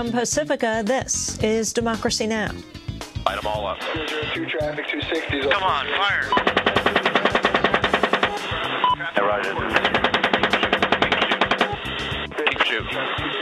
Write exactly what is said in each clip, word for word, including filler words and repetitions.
From Pacifica, this is Democracy Now! Light them all up. two traffic, two sixty. Come on, fire! Hey, Roger. Keep shooting.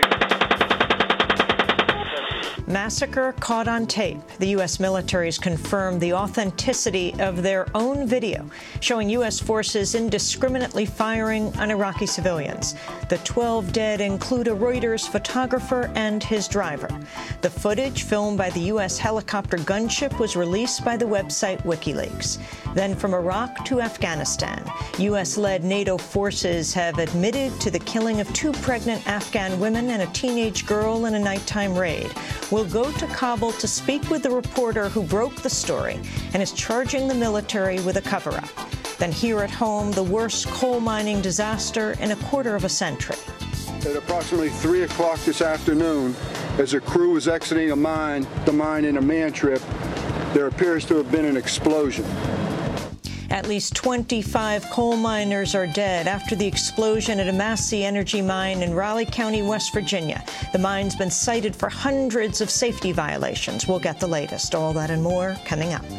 Massacre caught on tape. The U S military's confirmed the authenticity of their own video, showing U S forces indiscriminately firing on Iraqi civilians. The twelve dead include a Reuters photographer and his driver. The footage, filmed by the U S helicopter gunship, was released by the website WikiLeaks. Then from Iraq to Afghanistan, U S-led NATO forces have admitted to the killing of two pregnant Afghan women and a teenage girl in a nighttime raid. We'll go to Kabul to speak with the reporter who broke the story and is charging the military with a cover-up. Then here at home, the worst coal mining disaster in a quarter of a century. At approximately three o'clock this afternoon, as a crew was exiting a mine, the mine in a man trip, there appears to have been an explosion. At least twenty-five coal miners are dead after the explosion at a Massey Energy mine in Raleigh County, West Virginia. The mine's been cited for hundreds of safety violations. We'll get the latest. All that and more coming up.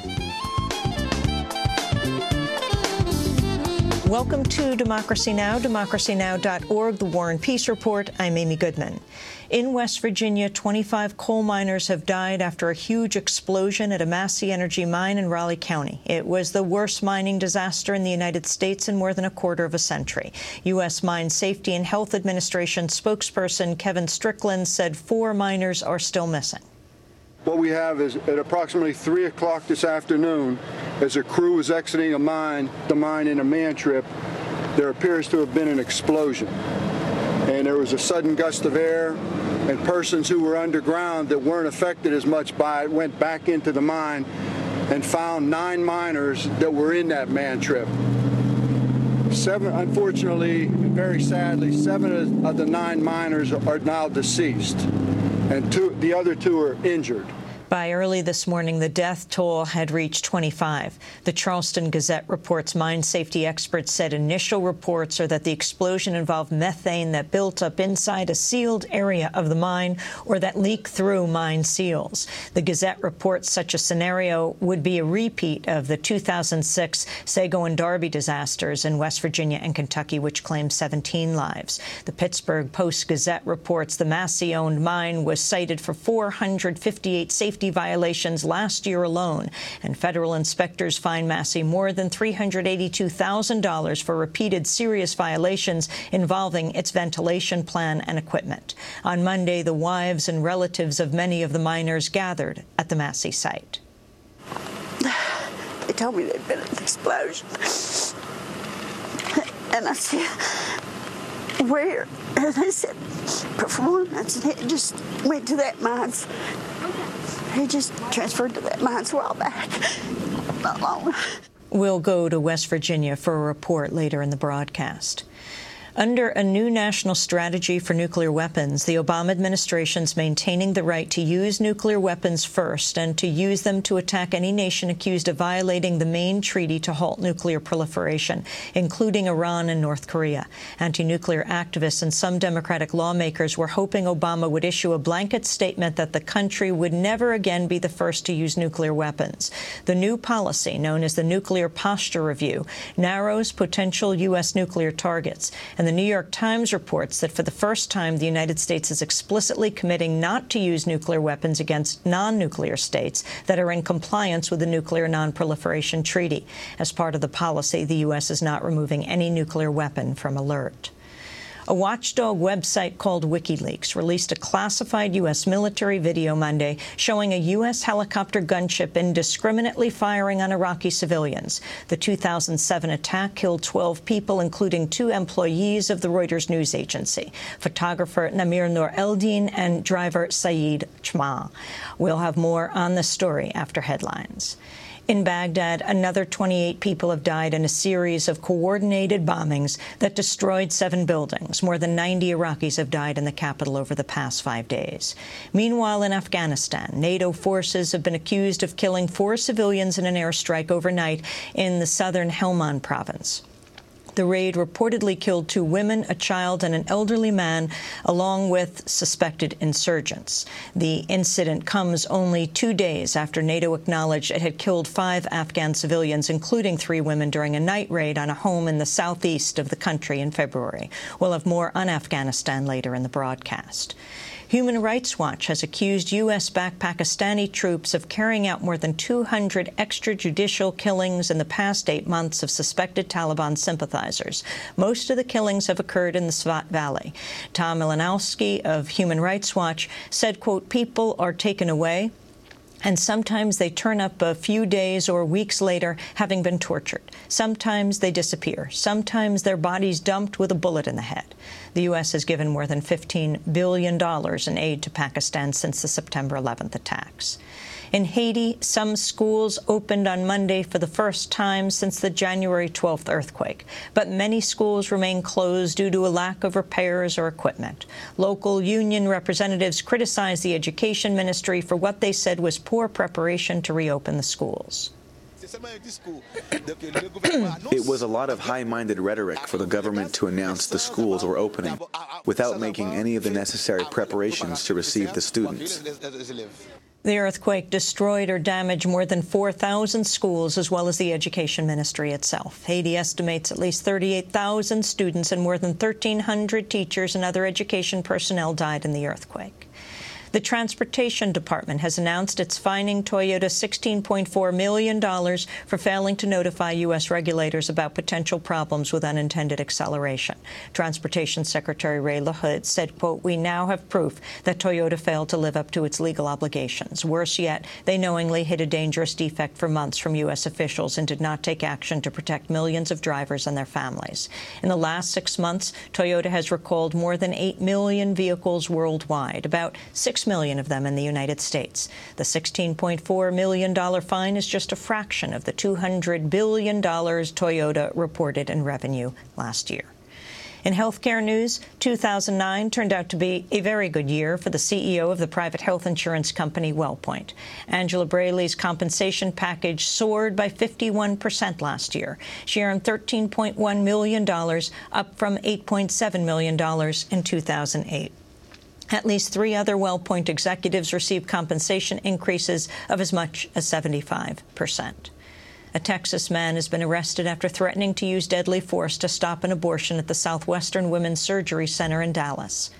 Welcome to Democracy Now!, democracy now dot org, the War and Peace Report. I'm Amy Goodman. In West Virginia, twenty-five coal miners have died after a huge explosion at a Massey Energy mine in Raleigh County. It was the worst mining disaster in the United States in more than a quarter of a century. U S Mine Safety and Health Administration spokesperson Kevin Strickland said four miners are still missing. What we have is at approximately three o'clock this afternoon, as a crew was exiting a mine, the mine in a man trip, there appears to have been an explosion. And there was a sudden gust of air, and persons who were underground that weren't affected as much by it went back into the mine and found nine miners that were in that man trip. Seven, unfortunately, and very sadly, seven of the nine miners are now deceased, and two, the other two are injured. By early this morning, the death toll had reached twenty-five. The Charleston Gazette reports mine safety experts said initial reports are that the explosion involved methane that built up inside a sealed area of the mine or that leaked through mine seals. The Gazette reports such a scenario would be a repeat of the two thousand six Sago and Darby disasters in West Virginia and Kentucky, which claimed seventeen lives. The Pittsburgh Post-Gazette reports the Massey-owned mine was cited for four hundred fifty-eight safety violations last year alone, and federal inspectors fined Massey more than three hundred eighty-two thousand dollars for repeated serious violations involving its ventilation plan and equipment. On Monday, the wives and relatives of many of the miners gathered at the Massey site. They told me there'd been an explosion, and I said, where? And they said, performance, and it just went to that mine. He just transferred to that mines a while back, not long. We'll go to West Virginia for a report later in the broadcast. Under a new national strategy for nuclear weapons, the Obama administration's maintaining the right to use nuclear weapons first and to use them to attack any nation accused of violating the main treaty to halt nuclear proliferation, including Iran and North Korea. Anti-nuclear activists and some Democratic lawmakers were hoping Obama would issue a blanket statement that the country would never again be the first to use nuclear weapons. The new policy, known as the Nuclear Posture Review, narrows potential U S nuclear targets, and the New York Times reports that for the first time, the United States is explicitly committing not to use nuclear weapons against non-nuclear states that are in compliance with the Nuclear Non-Proliferation Treaty. As part of the policy, the U S is not removing any nuclear weapon from alert. A watchdog website called WikiLeaks released a classified U S military video Monday showing a U S helicopter gunship indiscriminately firing on Iraqi civilians. The two thousand seven attack killed twelve people, including two employees of the Reuters news agency, photographer Namir Noor Eldin and driver Saeed Chma. We'll have more on the story after headlines. In Baghdad, another twenty-eight people have died in a series of coordinated bombings that destroyed seven buildings. More than ninety Iraqis have died in the capital over the past five days. Meanwhile, in Afghanistan, NATO forces have been accused of killing four civilians in an airstrike overnight in the southern Helmand province. The raid reportedly killed two women, a child, and an elderly man, along with suspected insurgents. The incident comes only two days after NATO acknowledged it had killed five Afghan civilians, including three women, during a night raid on a home in the southeast of the country in February. We'll have more on Afghanistan later in the broadcast. Human Rights Watch has accused U S-backed Pakistani troops of carrying out more than two hundred extrajudicial killings in the past eight months of suspected Taliban sympathizers. Most of the killings have occurred in the Swat Valley. Tom Malinowski of Human Rights Watch said, quote, people are taken away, and sometimes they turn up a few days or weeks later having been tortured. Sometimes they disappear. Sometimes their bodies dumped with a bullet in the head. The U S has given more than fifteen billion dollars in aid to Pakistan since the September eleventh attacks. In Haiti, some schools opened on Monday for the first time since the January twelfth earthquake, but many schools remain closed due to a lack of repairs or equipment. Local union representatives criticized the education ministry for what they said was poor preparation to reopen the schools. It was a lot of high-minded rhetoric for the government to announce the schools were opening without making any of the necessary preparations to receive the students. The earthquake destroyed or damaged more than four thousand schools, as well as the education ministry itself. Haiti estimates at least thirty-eight thousand students and more than thirteen hundred teachers and other education personnel died in the earthquake. The Transportation Department has announced it's fining Toyota sixteen point four million dollars for failing to notify U S regulators about potential problems with unintended acceleration. Transportation Secretary Ray LaHood said, quote, we now have proof that Toyota failed to live up to its legal obligations. Worse yet, they knowingly hid a dangerous defect for months from U S officials and did not take action to protect millions of drivers and their families. In the last six months, Toyota has recalled more than eight million vehicles worldwide, about six million of them in the United States. The sixteen point four million dollars fine is just a fraction of the two hundred billion dollars Toyota reported in revenue last year. In healthcare news, two thousand nine turned out to be a very good year for the C E O of the private health insurance company WellPoint. Angela Braly's compensation package soared by fifty-one percent last year. She earned thirteen point one million dollars, up from eight point seven million dollars in two thousand eight. At least three other WellPoint executives received compensation increases of as much as seventy-five percent. A Texas man has been arrested after threatening to use deadly force to stop an abortion at the Southwestern Women's Surgery Center in Dallas.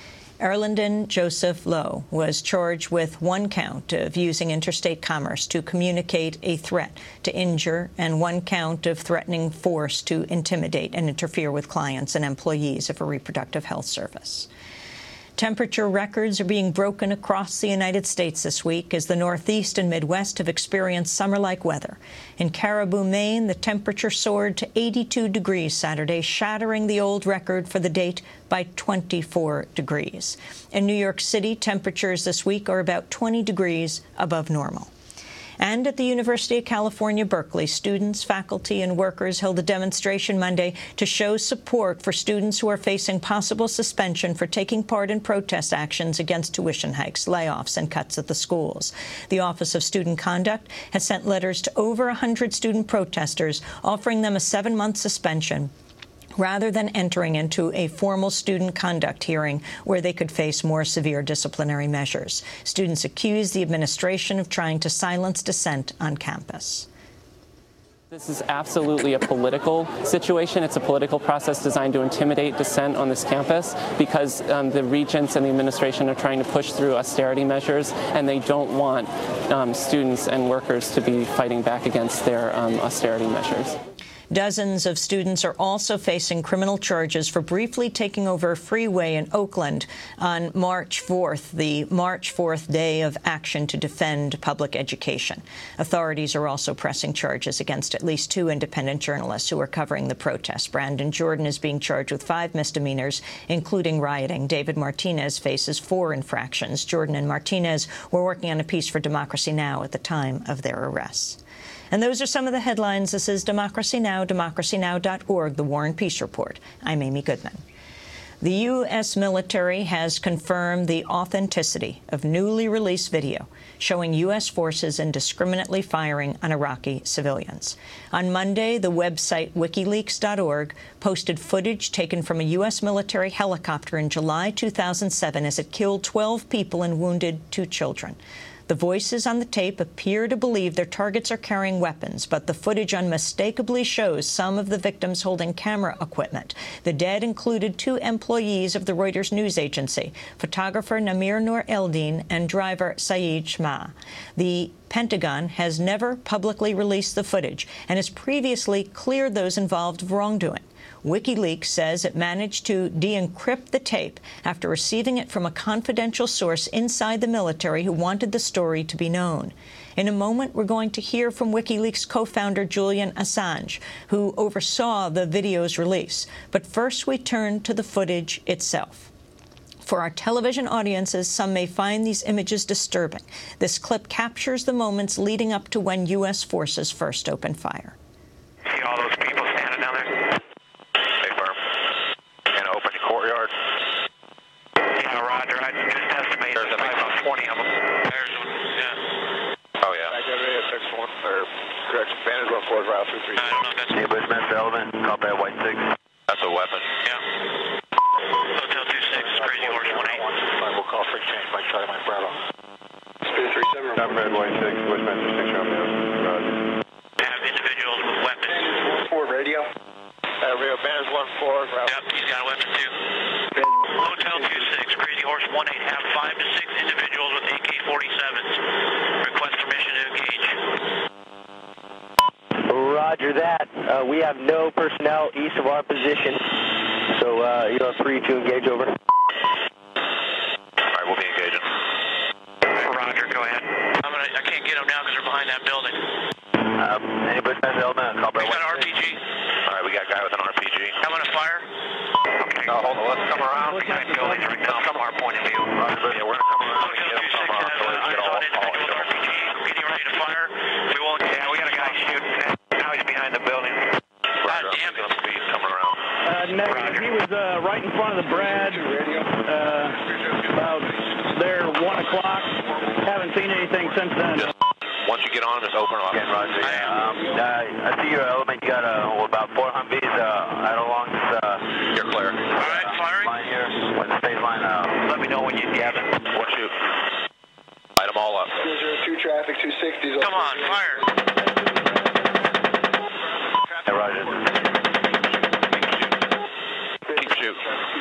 Erlandon Joseph Lowe was charged with one count of using interstate commerce to communicate a threat to injure and one count of threatening force to intimidate and interfere with clients and employees of a reproductive health service. Temperature records are being broken across the United States this week as the Northeast and Midwest have experienced summer-like weather. In Caribou, Maine, the temperature soared to eighty-two degrees Saturday, shattering the old record for the date by twenty-four degrees. In New York City, temperatures this week are about twenty degrees above normal. And at the University of California, Berkeley, students, faculty, and workers held a demonstration Monday to show support for students who are facing possible suspension for taking part in protest actions against tuition hikes, layoffs, and cuts at the schools. The Office of Student Conduct has sent letters to over one hundred student protesters offering them a seven-month suspension, rather than entering into a formal student conduct hearing where they could face more severe disciplinary measures. Students accuse the administration of trying to silence dissent on campus. This is absolutely a political situation. It's a political process designed to intimidate dissent on this campus because um, the regents and the administration are trying to push through austerity measures, and they don't want um, students and workers to be fighting back against their um, austerity measures. Dozens of students are also facing criminal charges for briefly taking over a freeway in Oakland on March fourth, the March fourth day of action to defend public education. Authorities are also pressing charges against at least two independent journalists who are covering the protests. Brandon Jordan is being charged with five misdemeanors, including rioting. David Martinez faces four infractions. Jordan and Martinez were working on a piece for Democracy Now! At the time of their arrests. And those are some of the headlines. This is Democracy Now!, democracy now dot org, The War and Peace Report. I'm Amy Goodman. The U S military has confirmed the authenticity of newly released video showing U S forces indiscriminately firing on Iraqi civilians. On Monday, the website WikiLeaks dot org posted footage taken from a U S military helicopter in July two thousand seven as it killed twelve people and wounded two children. The voices on the tape appear to believe their targets are carrying weapons, but the footage unmistakably shows some of the victims holding camera equipment. The dead included two employees of the Reuters news agency, photographer Namir Noor Eldin and driver Saeed Shmah. The Pentagon has never publicly released the footage and has previously cleared those involved of wrongdoing. WikiLeaks says it managed to de-encrypt the tape after receiving it from a confidential source inside the military who wanted the story to be known. In a moment, we're going to hear from WikiLeaks co-founder Julian Assange, who oversaw the video's release. But first, we turn to the footage itself. For our television audiences, some may find these images disturbing. This clip captures the moments leading up to when U S forces first opened fire. See all those people standing down there? Stay firm. And open the courtyard. Yeah, roger. I just estimated there's about twenty of them. There's one, yeah. Oh, yeah. I got it at six one, or correction, Vantage one four, route two three. I don't know if that's... Hey, Bushman, Sullivan, copy at White six. That's a weapon. Yeah. Hotel two six, Crazy Horse one eight. We'll call for exchange by Charlie Mike Bravo. Spirit three seven. I'm Red White six, Bushman six Romeo. Roger. Have individuals with weapons. Four radio. Uh, Rio Banners one four. Yep, he's got a weapon too. Hotel two six, Crazy Horse one eight. Have five to six individuals with A K forty-sevens. Request permission to engage. Roger that. Uh, we have no personnel east of our position, so uh, you are free to engage over. All right, we'll be engaging. Roger, go ahead. I'm gonna. I can't get them now because they're behind that building. Um, any Bushman element? Call by. We got an R P G. All right, we got a guy with an R P G. I'm gonna fire. Okay. No, hold on. Let's come around behind buildings right now from our point of view. Roger. Yeah, we're gonna come around and get them from our point of view. R P G, getting ready to fire. We won't. Yeah, we got a guy shooting. Now he's behind the building. God damn it. Speed coming around. Uh, negative. He was uh, right in front of the Brad. Uh, about there one o'clock. Haven't seen anything since then. Just, once you get on, just open up. Yeah, Roger. Yeah. Um, uh, I see your element. You got uh, about four Humvees uh, right along this. Uh, You're clear. All right, firing. Line here. When the stage line. Uh, let me know when you have it. We'll shoot. Light them all up. zero zero two traffic two sixty. Come on, fire. Hey, Roger. Keep shooting.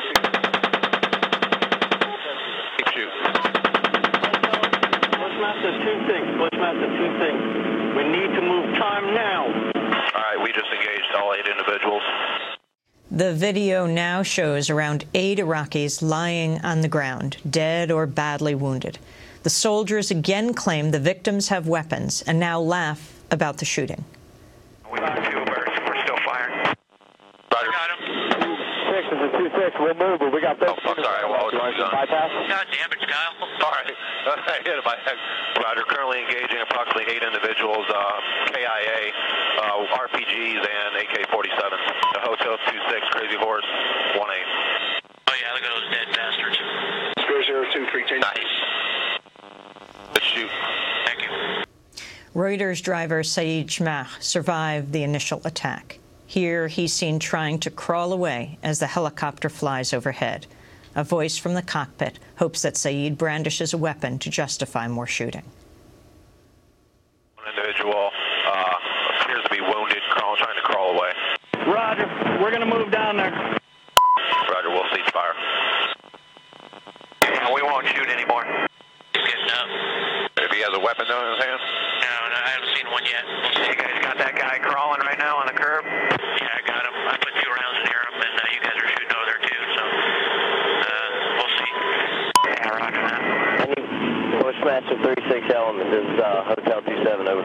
Keep shooting. Bushmaster two six, Bushmaster two six. We need to move time now. All right, we just engaged all eight individuals. The video now shows around eight Iraqis lying on the ground, dead or badly wounded. The soldiers again claim the victims have weapons and now laugh about the shooting. We got two birds. We're still firing. Roger. Got him. Six is a two six. We'll move, but we got this. Oh, I'm sorry. Well, it's done. Bypass. God damn it, Kyle. Sorry. I hit my head. Roger. Currently engaging approximately eight individuals, uh, K I A, uh, R P Gs, and A K forty-sevens. The Hotel two six, Crazy Horse one eight. Oh, yeah. Look at those dead bastards. Spirit zero two three ten. Nice. Let's shoot. Thank you. Reuters driver Saeed Shmah survived the initial attack. Here, he's seen trying to crawl away as the helicopter flies overhead. A voice from the cockpit hopes that Saeed brandishes a weapon to justify more shooting. One individual uh, appears to be wounded, crawl, trying to crawl away. Roger. We're going to move down there. Roger, we'll cease fire. Yeah, we won't shoot anymore. He's getting up. If he has a weapon though in his hand? No, no, I haven't seen one yet. You guys got that guy crawling right now on the curb? Yeah, I got him. I put two rounds near him, and uh, you guys are shooting over there too, so uh, we'll see. Yeah, roger that. Bushmaster thirty-six element. This is uh, Hotel two seven, over.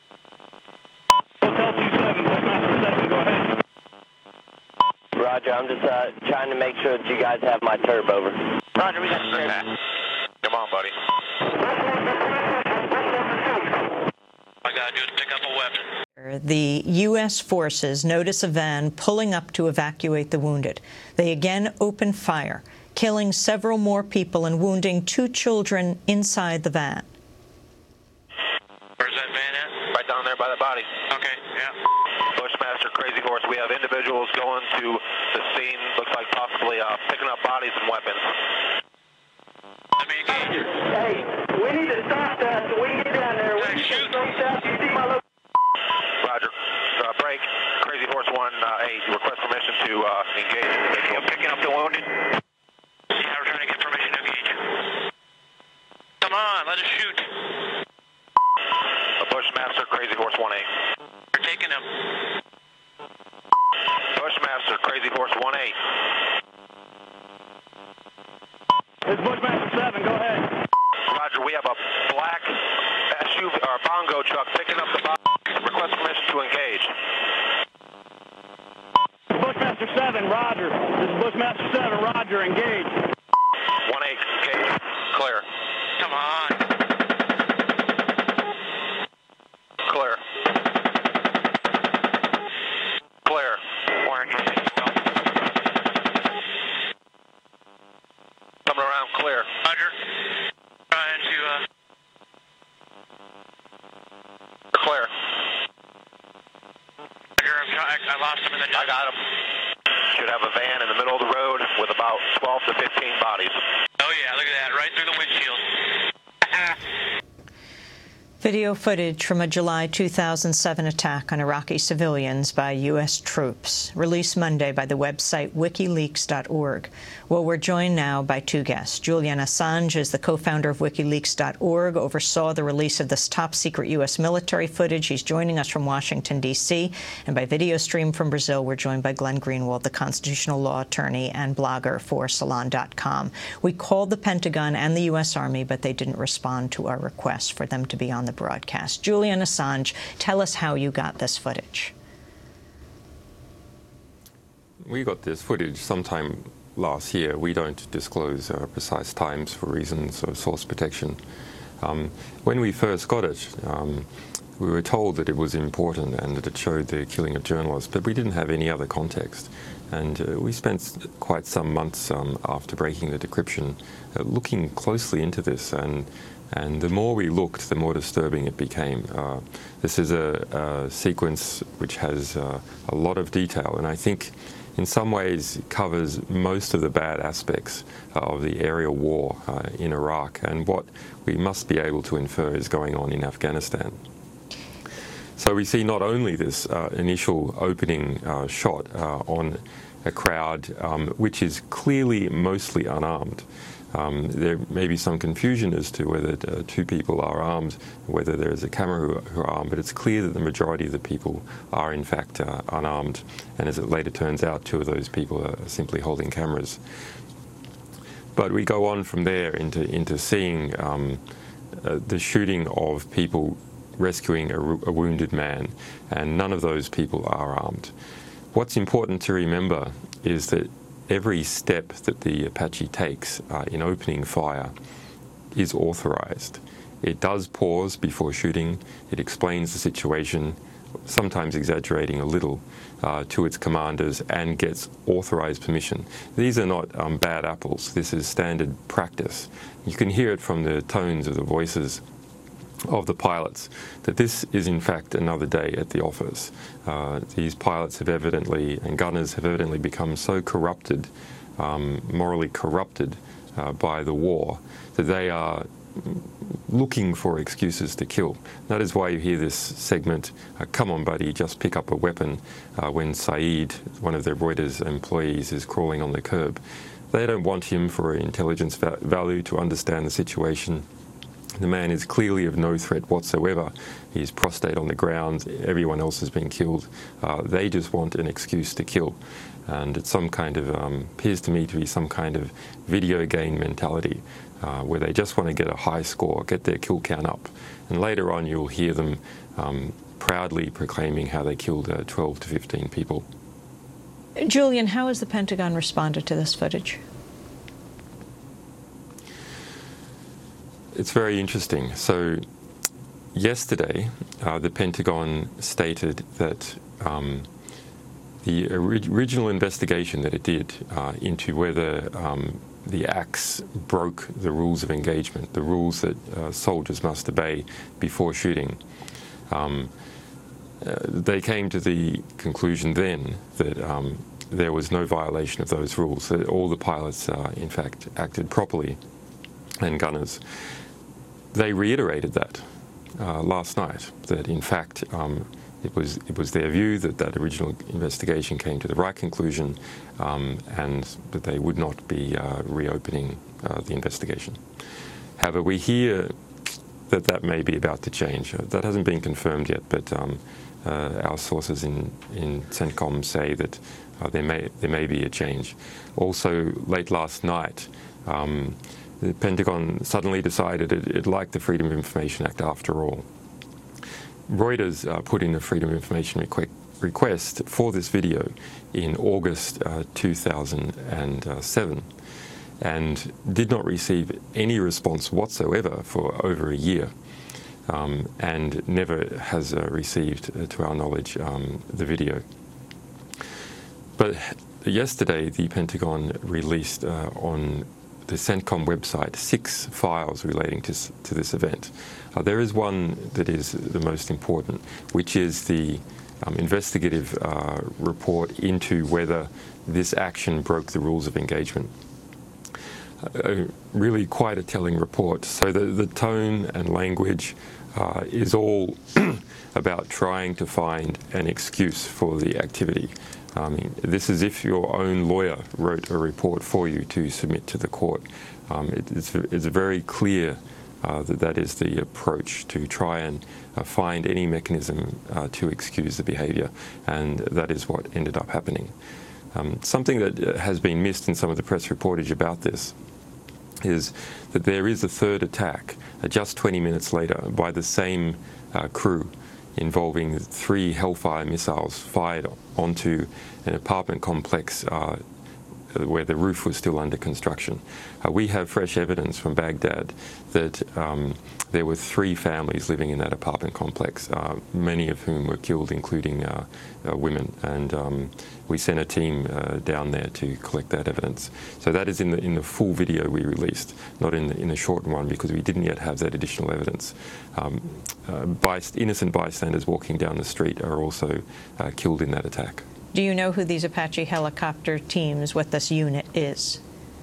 Hotel two seven, Bushmaster seven, go ahead. Roger, I'm just uh, trying to make sure that you guys have my turb, over. Roger, we got the turb. Come on, buddy. All I gotta do is pick up a weapon. Later, the U S forces notice a van pulling up to evacuate the wounded. They again open fire, killing several more people and wounding two children inside the van. Where's that van at? Right down there by the body. Okay, yeah. Bushmaster, Crazy Horse, we have individuals going to the scene, looks like possibly uh, picking up bodies and weapons. Let me engage. Hey, we need to stop that so we can get down there. We can shoot. You see my location? Roger. Uh, break. Crazy Horse one uh, eight. Request permission to uh, engage individual. Picking up the wounded. Yeah, we're trying to get permission to engage. Come on, let us shoot. A Bushmaster, Crazy Horse one eight. We're taking him. Bushmaster, Crazy Horse one eight. This is Bushmaster seven, go ahead. Roger, we have a black S U V or bongo truck picking up the box. Request permission to engage. Bushmaster seven, Roger. This is Bushmaster seven, Roger, engage. one eight, engage. Clear. Come on. Clear. Clear. Orange. Coming around, clear. Roger. Trying to, uh... Clear. Roger, I'm trying, I lost him in the... I got him. Should have a van in the middle of the road with about twelve to fifteen bodies. Oh yeah, look at that, right through the windshield. Video footage from a July two thousand seven attack on Iraqi civilians by U S troops, released Monday by the website WikiLeaks dot org. Well, we're joined now by two guests. Julian Assange is the co-founder of WikiLeaks dot org, oversaw the release of this top-secret U S military footage. He's joining us from Washington, D C, and by video stream from Brazil, we're joined by Glenn Greenwald, the constitutional law attorney and blogger for Salon dot com. We called the Pentagon and the U S Army, but they didn't respond to our request for them to be on the broadcast. Julian Assange, tell us how you got this footage. We got this footage sometime last year. We don't disclose uh, precise times for reasons of source protection. Um, when we first got it, um, we were told that it was important and that it showed the killing of journalists, but we didn't have any other context. And uh, we spent quite some months um, after breaking the decryption uh, looking closely into this, and And the more we looked, the more disturbing it became. Uh, this is a, a sequence which has uh, a lot of detail, and I think in some ways it covers most of the bad aspects of the aerial war uh, in Iraq and what we must be able to infer is going on in Afghanistan. So we see not only this uh, initial opening uh, shot uh, on a crowd um, which is clearly mostly unarmed. Um, there may be some confusion as to whether uh, two people are armed, whether there is a camera who, who are armed, but it's clear that the majority of the people are in fact uh, unarmed, and as it later turns out, two of those people are simply holding cameras. But we go on from there into, into seeing um, uh, the shooting of people rescuing a, a wounded man, and none of those people are armed. What's important to remember is that every step that the Apache takes uh, in opening fire is authorized. It does pause before shooting. It explains the situation, sometimes exaggerating a little, uh, to its commanders and gets authorized permission. These are not um, bad apples. This is standard practice. You can hear it from the tones of the voices of the pilots that this is in fact another day at the office. Uh, these pilots have evidently, and gunners have evidently become so corrupted, um, morally corrupted uh, by the war, that they are looking for excuses to kill. That is why you hear this segment, uh, come on buddy, just pick up a weapon, uh, when Saeed, one of their Reuters employees, is crawling on the curb. They don't want him for intelligence va value to understand the situation. The man is clearly of no threat whatsoever. He's prostrate on the ground. Everyone else has been killed. Uh, they just want an excuse to kill. And it's some kind of, um, appears to me to be some kind of video game mentality, uh, where they just want to get a high score, get their kill count up. And later on you'll hear them um, proudly proclaiming how they killed uh, twelve to fifteen people. Julian, how has the Pentagon responded to this footage? It's very interesting. So yesterday, uh, the Pentagon stated that um, the orig original investigation that it did uh, into whether um, the acts broke the rules of engagement, the rules that uh, soldiers must obey before shooting, um, uh, they came to the conclusion then that um, there was no violation of those rules, that all the pilots, uh, in fact, acted properly, and gunners. They reiterated that uh, last night, that in fact um, it was it was their view that that original investigation came to the right conclusion, um, and that they would not be uh, reopening uh, the investigation. However, we hear that that may be about to change. Uh, that hasn't been confirmed yet, but um, uh, our sources in in CENTCOM say that uh, there may there may be a change. Also, late last night, Um, the Pentagon suddenly decided it, it liked the Freedom of Information Act after all. Reuters uh, put in a Freedom of Information requ request for this video in August uh, two thousand seven and did not receive any response whatsoever for over a year, um, and never has uh, received, uh, to our knowledge, um, the video. But yesterday the Pentagon released uh, on the CENTCOM website six files relating to, to this event. Uh, there is one that is the most important, which is the um, investigative uh, report into whether this action broke the rules of engagement. Uh, really quite a telling report. So the, the tone and language uh, is all about trying to find an excuse for the activity. I mean, this is if your own lawyer wrote a report for you to submit to the court. Um, it, it's, it's very clear uh, that that is the approach, to try and uh, find any mechanism uh, to excuse the behavior, and that is what ended up happening. Um, something that has been missed in some of the press reportage about this is that there is a third attack uh, just twenty minutes later by the same uh, crew, involving three Hellfire missiles fired onto an apartment complex uh, where the roof was still under construction. Uh, we have fresh evidence from Baghdad that um, there were three families living in that apartment complex, uh, many of whom were killed, including uh, uh, women, and um, we sent a team uh, down there to collect that evidence. So that is in the in the full video we released, not in the, in the short one, because we didn't yet have that additional evidence. Um, uh, byst innocent bystanders walking down the street are also uh, killed in that attack. Do you know who these Apache helicopter teams, what this unit is?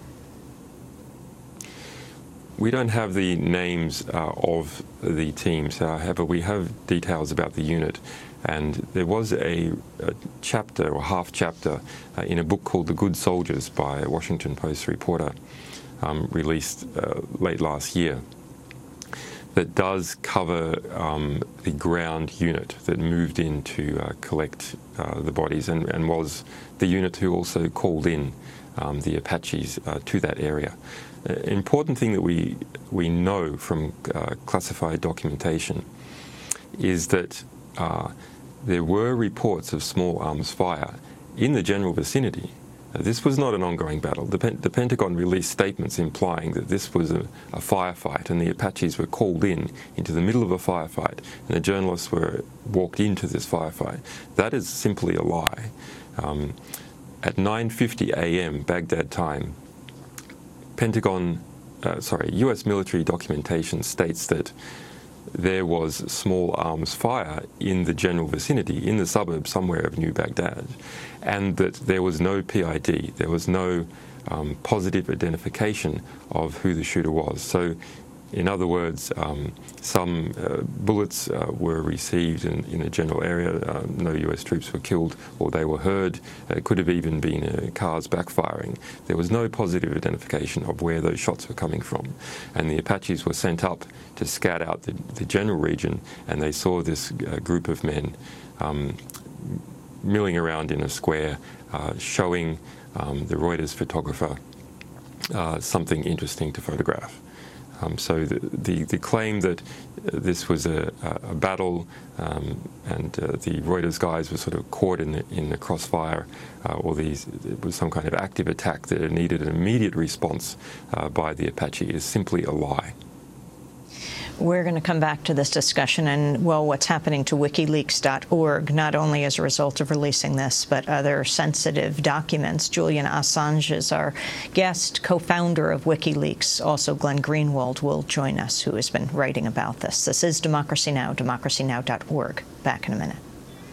We don't have the names uh, of the teams. However, we have details about the unit. And there was a, a chapter or half chapter uh, in a book called The Good Soldiers by a Washington Post reporter, um, released uh, late last year, that does cover um, the ground unit that moved in to uh, collect uh, the bodies, and, and was the unit who also called in um, the Apaches uh, to that area. An uh, important thing that we, we know from uh, classified documentation is that uh, there were reports of small arms fire in the general vicinity. Uh, this was not an ongoing battle. The, Pen the Pentagon released statements implying that this was a, a firefight, and the Apaches were called in into the middle of a firefight, and the journalists were walked into this firefight. That is simply a lie. Um, at nine fifty a m Baghdad time, Pentagon, uh, sorry, U S military documentation states that there was small arms fire in the general vicinity, in the suburb somewhere of New Baghdad, and that there was no P I D, there was no um, positive identification of who the shooter was. So, in other words, um, some uh, bullets uh, were received in, in a general area, uh, no U S troops were killed, or they were heard. It could have even been uh, cars backfiring. There was no positive identification of where those shots were coming from. And the Apaches were sent up to scout out the, the general region, and they saw this uh, group of men um, milling around in a square, uh, showing um, the Reuters photographer uh, something interesting to photograph. Um, so the, the, the claim that uh, this was a, a battle um, and uh, the Reuters guys were sort of caught in the, in the crossfire, uh, or these, it was some kind of active attack that needed an immediate response uh, by the Apache, is simply a lie. We're going to come back to this discussion and, well, what's happening to WikiLeaks dot org, not only as a result of releasing this, but other sensitive documents. Julian Assange is our guest, co-founder of WikiLeaks. Also, Glenn Greenwald will join us, who has been writing about this. This is Democracy Now!, democracy now dot org. Back in a minute.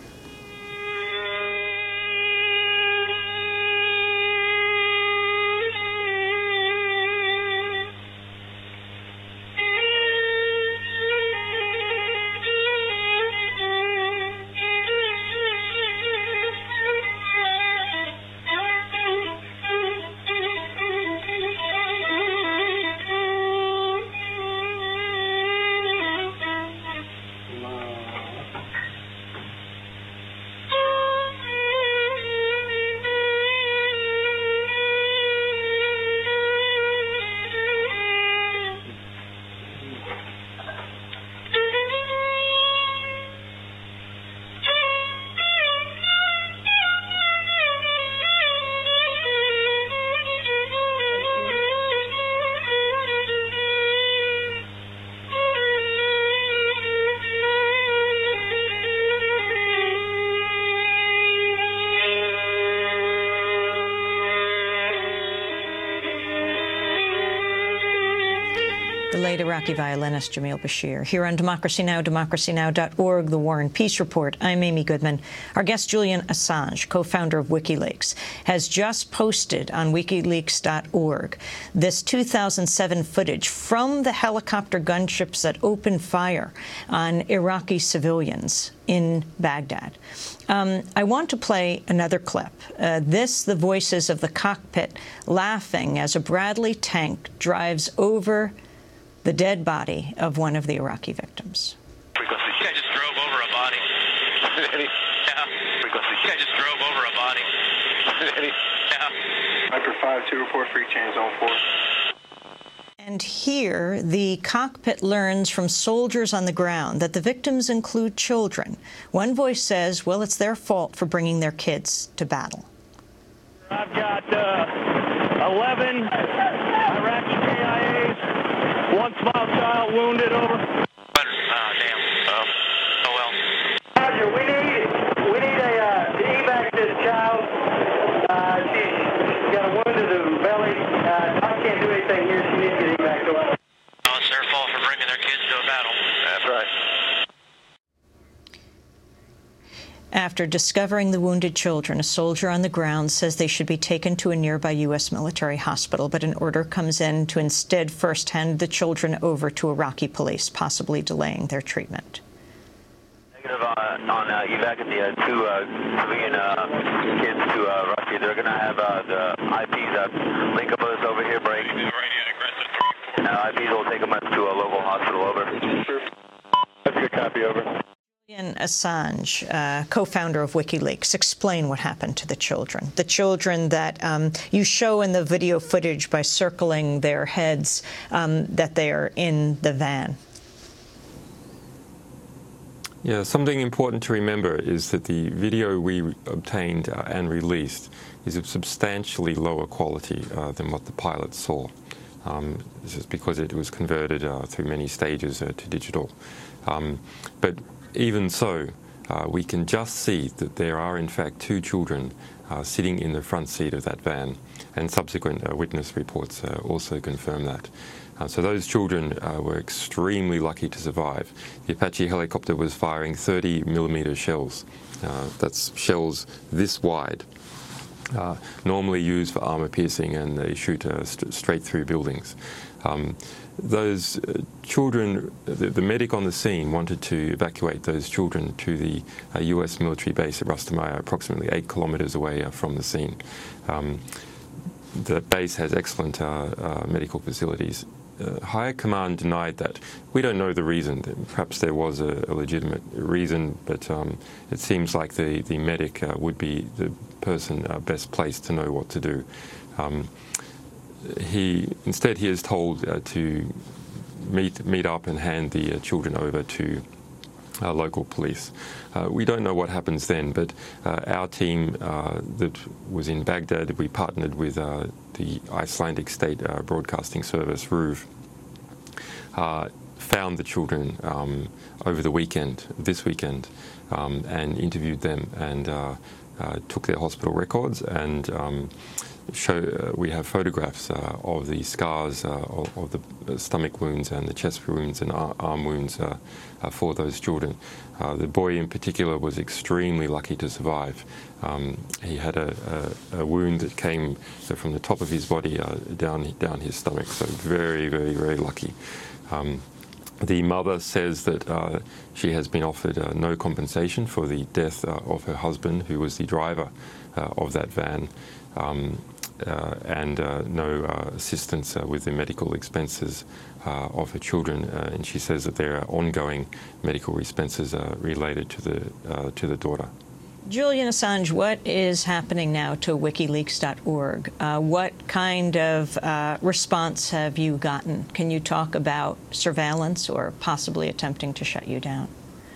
The late Iraqi violinist Jamil Bashir. Here on Democracy Now!, democracy now dot org, the War and Peace Report. I'm Amy Goodman. Our guest, Julian Assange, co-founder of WikiLeaks, has just posted on WikiLeaks dot org this two thousand seven footage from the helicopter gunships that opened fire on Iraqi civilians in Baghdad. Um, I want to play another clip. Uh, this, the voices of the cockpit laughing as a Bradley tank drives over the dead body of one of the Iraqi victims. Frequency. I just drove over a body. Yeah. Frequency. I just drove over a body. Yeah. Viper five two, report free change zone four. And here, the cockpit learns from soldiers on the ground that the victims include children. One voice says, well, it's their fault for bringing their kids to battle. I've got uh, eleven Iraqi K I As. One small child wounded over. But, uh, damn. Uh, oh, well. Roger, we need, we need a, uh, to evac this child. Uh, she's got a wound to the belly. Uh, I can't do anything here. She needs to get evac over. Oh, it's their fault for bringing their kids to a battle. That's right. After discovering the wounded children, a soldier on the ground says they should be taken to a nearby U S military hospital, but an order comes in to instead first hand the children over to Iraqi police, possibly delaying their treatment. Negative on, on uh, evac the uh, two uh, civilian uh, kids to uh, Russia. They're going to have uh, the I Ps uh, link up us over here, break. And uh, I Ps will take them up to a local hospital, over. That's a good copy, over. Julian Assange, uh, co-founder of WikiLeaks, explain what happened to the children. The children that um, you show in the video footage by circling their heads, um, that they are in the van. Yeah, something important to remember is that the video we obtained uh, and released is of substantially lower quality uh, than what the pilot saw. Um, this is because it was converted uh, through many stages uh, to digital. Um, but even so, uh, we can just see that there are in fact two children uh, sitting in the front seat of that van, and subsequent uh, witness reports uh, also confirm that. Uh, so those children uh, were extremely lucky to survive. The Apache helicopter was firing thirty millimeter shells. Uh, that's shells this wide, uh, normally used for armor piercing, and they shoot uh, st straight through buildings. Um, those uh, children, the, the medic on the scene wanted to evacuate those children to the uh, U S military base at Ras Tamaya, approximately eight kilometers away uh, from the scene. Um, the base has excellent uh, uh, medical facilities. Uh, Higher Command denied that. We don't know the reason. Perhaps there was a, a legitimate reason, but um, it seems like the, the medic uh, would be the person uh, best placed to know what to do. Um, he instead he is told uh, to meet meet up and hand the uh, children over to uh, local police. Uh, we don't know what happens then, but uh, our team uh, that was in Baghdad, we partnered with uh, the Icelandic State uh, Broadcasting Service, R U V. Uh, found the children um, over the weekend, this weekend, um, and interviewed them and uh, uh, took their hospital records and um, show. Uh, we have photographs uh, of the scars uh, of, of the stomach wounds and the chest wounds and ar arm wounds uh, uh, for those children. Uh, the boy in particular was extremely lucky to survive. Um, he had a, a, a wound that came from the top of his body uh, down down his stomach. So very, very, very lucky. Um, The mother says that uh, she has been offered uh, no compensation for the death uh, of her husband, who was the driver uh, of that van, um, uh, and uh, no uh, assistance uh, with the medical expenses uh, of her children. Uh, and she says that there are ongoing medical expenses uh, related to the uh, to the daughter. Julian Assange, what is happening now to WikiLeaks dot org? Uh, what kind of uh, response have you gotten? Can you talk about surveillance or possibly attempting to shut you down?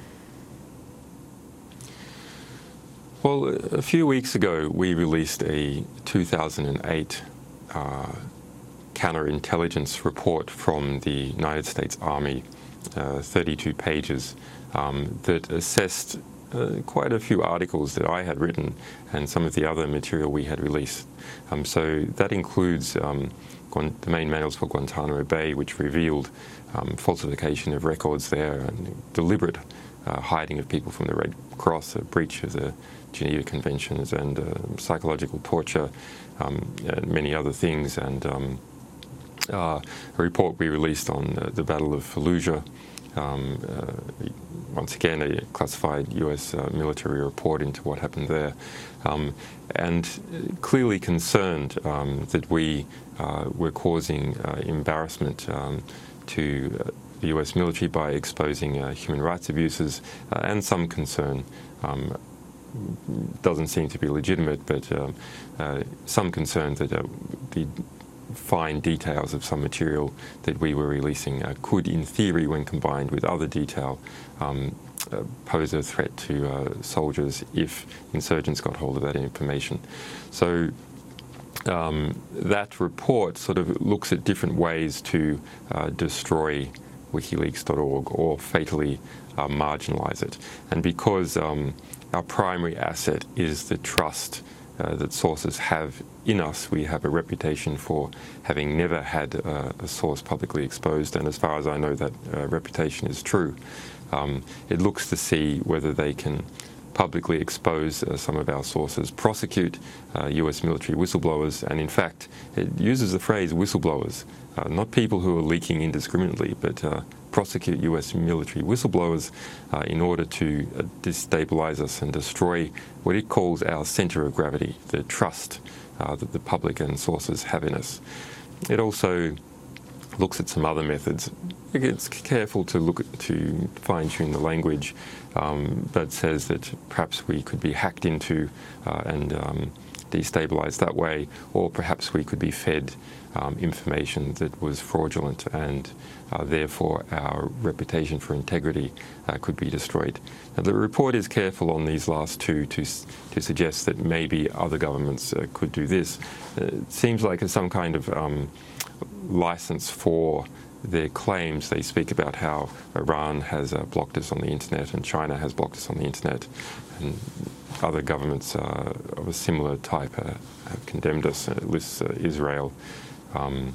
Well, a few weeks ago, we released a two thousand eight uh, counterintelligence report from the United States Army, uh, thirty-two pages, um, that assessed Uh, quite a few articles that I had written and some of the other material we had released. Um, so that includes um, the main manuals for Guantanamo Bay, which revealed um, falsification of records there and deliberate uh, hiding of people from the Red Cross, a breach of the Geneva Conventions, and uh, psychological torture, um, and many other things. And um, uh, a report we released on uh, the Battle of Fallujah. Um, uh, once again, a classified U S uh, military report into what happened there, um, and clearly concerned um, that we uh, were causing uh, embarrassment um, to uh, the U S military by exposing uh, human rights abuses, uh, and some concern. Um, doesn't seem to be legitimate, but um, uh, some concern that uh, the fine details of some material that we were releasing uh, could, in theory, when combined with other detail, um, uh, pose a threat to uh, soldiers if insurgents got hold of that information. So um, that report sort of looks at different ways to uh, destroy WikiLeaks dot org or fatally uh, marginalize it. And because um, our primary asset is the trust Uh, that sources have in us, we have a reputation for having never had uh, a source publicly exposed, and as far as I know, that uh, reputation is true. Um, it looks to see whether they can publicly expose uh, some of our sources, prosecute uh, U S military whistleblowers, and in fact, it uses the phrase whistleblowers, uh, not people who are leaking indiscriminately, but uh, prosecute U S military whistleblowers uh, in order to uh, destabilize us and destroy what it calls our center of gravity, the trust uh, that the public and sources have in us. It also looks at some other methods. It's careful to look at, to fine-tune the language, um, but says that perhaps we could be hacked into uh, and um, destabilized that way, or perhaps we could be fed um, information that was fraudulent, and uh, therefore our reputation for integrity uh, could be destroyed. Now, the report is careful on these last two to, to suggest that maybe other governments uh, could do this. Uh, it seems like some kind of um, license for their claims. They speak about how Iran has uh, blocked us on the internet and China has blocked us on the internet, and other governments uh, of a similar type uh, have condemned us. It lists uh, Israel, um,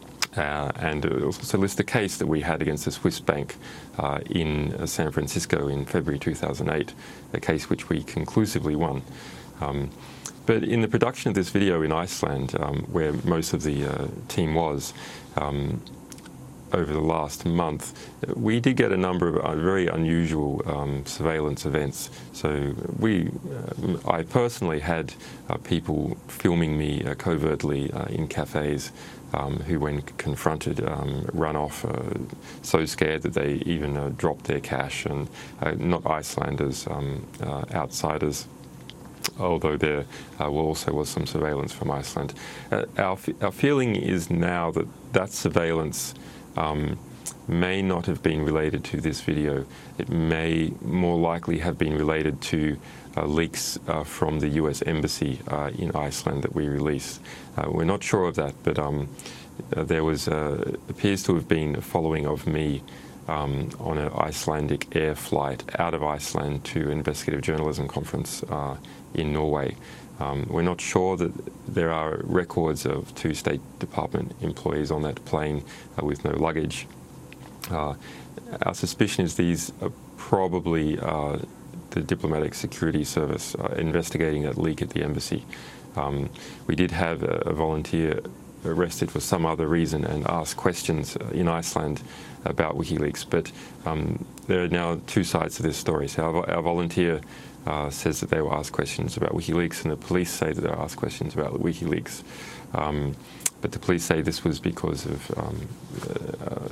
uh, and it also lists the case that we had against the Swiss bank uh, in uh, San Francisco in February two thousand eight, a case which we conclusively won. Um, But in the production of this video in Iceland, um, where most of the uh, team was, um, over the last month, we did get a number of uh, very unusual um, surveillance events. So we, uh, I personally had uh, people filming me uh, covertly uh, in cafes, um, who, when confronted, um, run off, uh, so scared that they even uh, dropped their cash, and uh, not Icelanders, um, uh, outsiders. Although there uh, also was some surveillance from Iceland. Uh, our, our feeling is now that that surveillance um, may not have been related to this video. It may more likely have been related to uh, leaks uh, from the U S Embassy uh, in Iceland that we released. Uh, we're not sure of that, but um, uh, there was uh, appears to have been a following of me um, on an Icelandic air flight out of Iceland to Investigative Journalism Conference uh, in Norway. Um, we're not sure that there are records of two State Department employees on that plane uh, with no luggage. Uh, our suspicion is these are probably uh, the Diplomatic Security Service uh, investigating that leak at the embassy. Um, we did have a, a volunteer arrested for some other reason and asked questions uh, in Iceland about WikiLeaks, but um, there are now two sides to this story. So our, our volunteer uh, says that they were asked questions about WikiLeaks, and the police say that they were asked questions about WikiLeaks. Um, but the police say this was because of um, uh,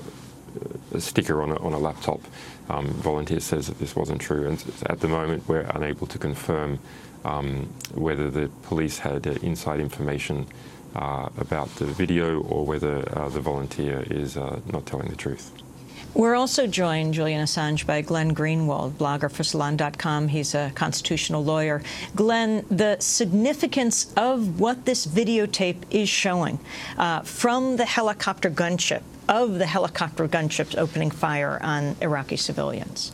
a sticker on a, on a laptop. Um, volunteer says that this wasn't true, and at the moment we're unable to confirm um, whether the police had uh, inside information uh, about the video or whether uh, the volunteer is uh, not telling the truth. We're also joined, Julian Assange, by Glenn Greenwald, blogger for Salon dot com. He's a constitutional lawyer. Glenn, the significance of what this videotape is showing uh, from the helicopter gunship, of the helicopter gunships opening fire on Iraqi civilians.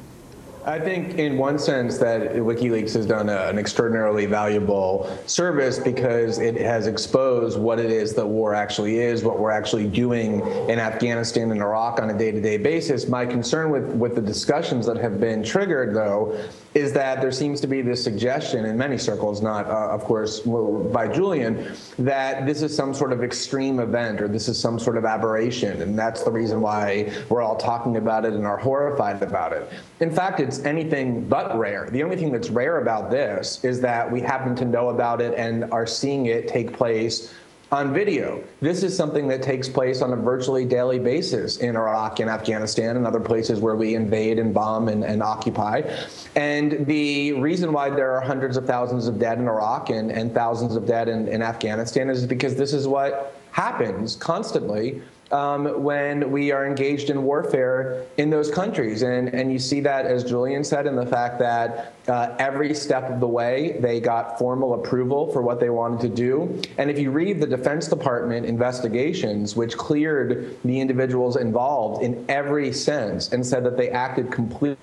I think in one sense that WikiLeaks has done a, an extraordinarily valuable service because it has exposed what it is that war actually is, what we're actually doing in Afghanistan and Iraq on a day-to-day basis. My concern with, with the discussions that have been triggered, though, is that there seems to be this suggestion in many circles, not, uh, of course, by Julian, that this is some sort of extreme event or this is some sort of aberration, and that's the reason why we're all talking about it and are horrified about it. In fact, it's anything but rare. The only thing that's rare about this is that we happen to know about it and are seeing it take place on video. This is something that takes place on a virtually daily basis in Iraq and Afghanistan and other places where we invade and bomb and, and occupy. And the reason why there are hundreds of thousands of dead in Iraq and, and thousands of dead in, in Afghanistan is because this is what happens constantly Um, when we are engaged in warfare in those countries. And, and you see that, as Julian said, in the fact that uh, every step of the way they got formal approval for what they wanted to do. And if you read the Defense Department investigations, which cleared the individuals involved in every sense and said that they acted completely.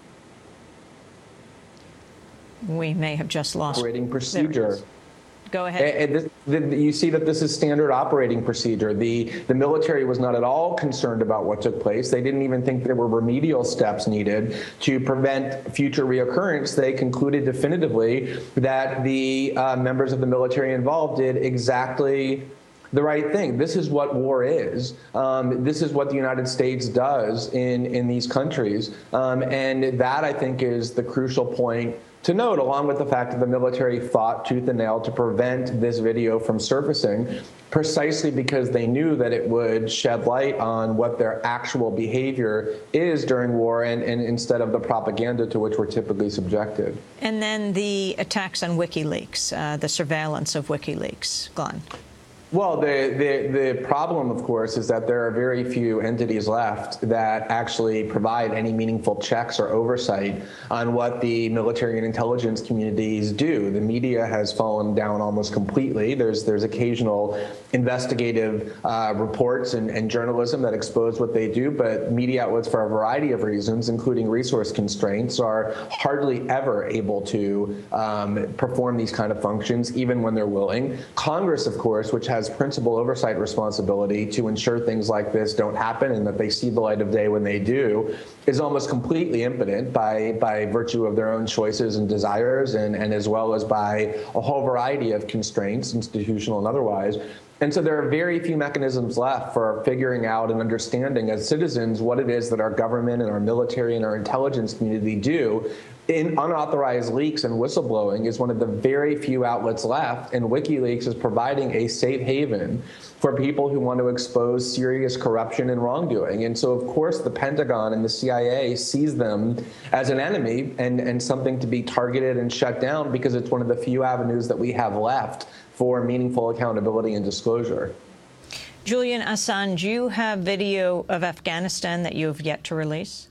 We may have just lost operating procedure. Go ahead. And this, the, you see that this is standard operating procedure. The, the military was not at all concerned about what took place. They didn't even think there were remedial steps needed to prevent future reoccurrence. They concluded definitively that the uh, members of the military involved did exactly the right thing. This is what war is. Um, this is what the United States does in, in these countries. Um, and that, I think, is the crucial point to note, along with the fact that the military fought tooth and nail to prevent this video from surfacing, precisely because they knew that it would shed light on what their actual behavior is during war and, and instead of the propaganda to which we're typically subjected. And then the attacks on WikiLeaks, uh, the surveillance of WikiLeaks. Glenn. Well, the, the, the problem, of course, is that there are very few entities left that actually provide any meaningful checks or oversight on what the military and intelligence communities do. The media has fallen down almost completely. There's, there's occasional investigative uh, reports and, and journalism that expose what they do, but media outlets, for a variety of reasons, including resource constraints, are hardly ever able to um, perform these kind of functions, even when they're willing. Congress, of course, which has principal oversight responsibility to ensure things like this don't happen and that they see the light of day when they do, is almost completely impotent by, by virtue of their own choices and desires, and, and as well as by a whole variety of constraints, institutional and otherwise. And so there are very few mechanisms left for figuring out and understanding as citizens what it is that our government and our military and our intelligence community do. In unauthorized leaks and whistleblowing is one of the very few outlets left, and WikiLeaks is providing a safe haven for people who want to expose serious corruption and wrongdoing. And so, of course, the Pentagon and the C I A sees them as an enemy and, and something to be targeted and shut down because it's one of the few avenues that we have left for meaningful accountability and disclosure. Julian Assange, you have video of Afghanistan that you have yet to release?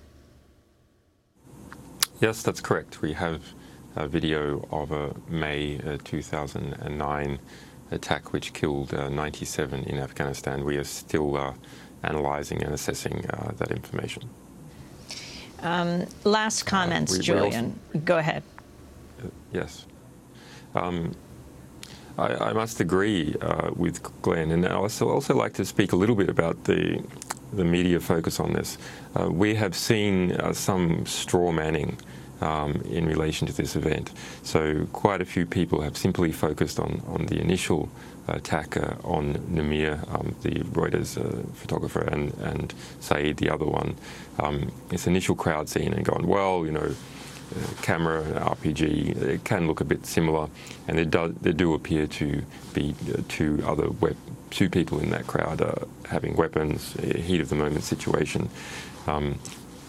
Yes, that's correct. We have a video of a May uh, two thousand nine attack which killed uh, ninety-seven in Afghanistan. We are still uh, analysing and assessing uh, that information. Um, last comments, uh, we, Julian. Also, Go ahead. Uh, yes. Um, I, I must agree uh, with Glenn, and I also also like to speak a little bit about the the media focus on this. Uh, we have seen uh, some straw manning um, in relation to this event. So quite a few people have simply focused on on the initial attack uh, on Namir, um, the Reuters uh, photographer, and, and Saeed, the other one. Um, this initial crowd scene and gone, well, you know, uh, camera, R P G, it can look a bit similar, and there do, there do appear to be uh, two other wep two people in that crowd uh, having weapons, a heat of the moment situation. Um,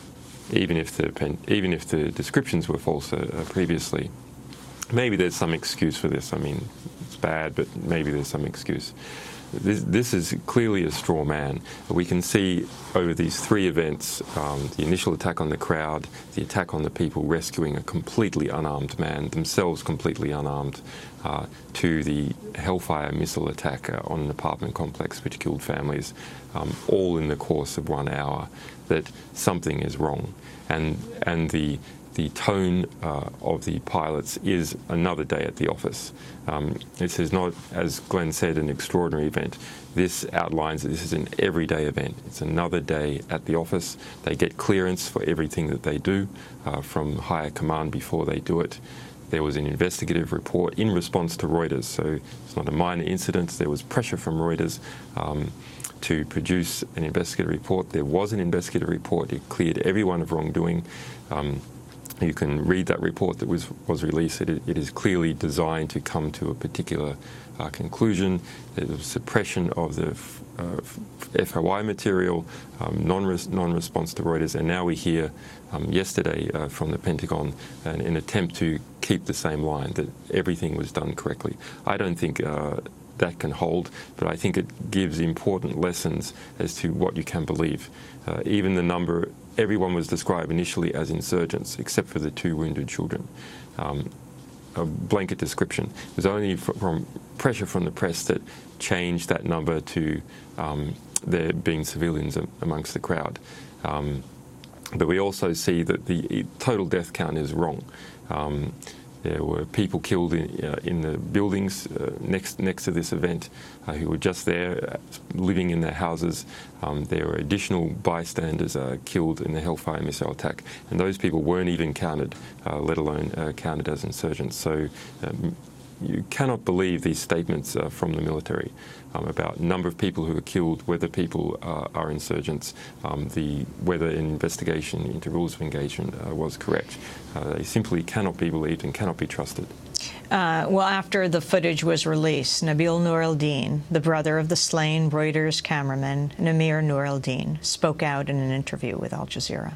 even if the pen, even if the descriptions were false uh, previously, maybe there's some excuse for this. I mean, it's bad, but maybe there's some excuse. This, this is clearly a straw man. We can see over these three events, um, the initial attack on the crowd, the attack on the people rescuing a completely unarmed man, themselves completely unarmed, uh, to the Hellfire missile attack uh, on an apartment complex which killed families, um, all in the course of one hour, that something is wrong. And, and the The tone uh, of the pilots is another day at the office. Um, this is not, as Glenn said, an extraordinary event. This outlines that this is an everyday event. It's another day at the office. They get clearance for everything that they do uh, from higher command before they do it. There was an investigative report in response to Reuters, so it's not a minor incident. There was pressure from Reuters um, to produce an investigative report. There was an investigative report. It cleared everyone of wrongdoing. Um, You can read that report that was, was released. It, it is clearly designed to come to a particular uh, conclusion. There was suppression of the uh, F O I material, um, non-res non-response to Reuters, and now we hear um, yesterday uh, from the Pentagon an, an attempt to keep the same line, that everything was done correctly. I don't think uh, that can hold, but I think it gives important lessons as to what you can believe. Uh, even the number, everyone was described initially as insurgents, except for the two wounded children. Um, a blanket description. It was only from pressure from the press that changed that number to um, there being civilians amongst the crowd. Um, but we also see that the total death count is wrong. Um, There were people killed in, uh, in the buildings uh, next next to this event uh, who were just there, uh, living in their houses. Um, there were additional bystanders uh, killed in the Hellfire missile attack, and those people weren't even counted, uh, let alone uh, counted as insurgents. So um, you cannot believe these statements uh, from the military um, about number of people who were killed, whether people uh, are insurgents, um, the whether an investigation into rules of engagement uh, was correct. Uh, they simply cannot be believed and cannot be trusted. Uh, well, after the footage was released, Nabil Nour el-Din, the brother of the slain Reuters cameraman Namir Nour el-Din, spoke out in an interview with Al Jazeera.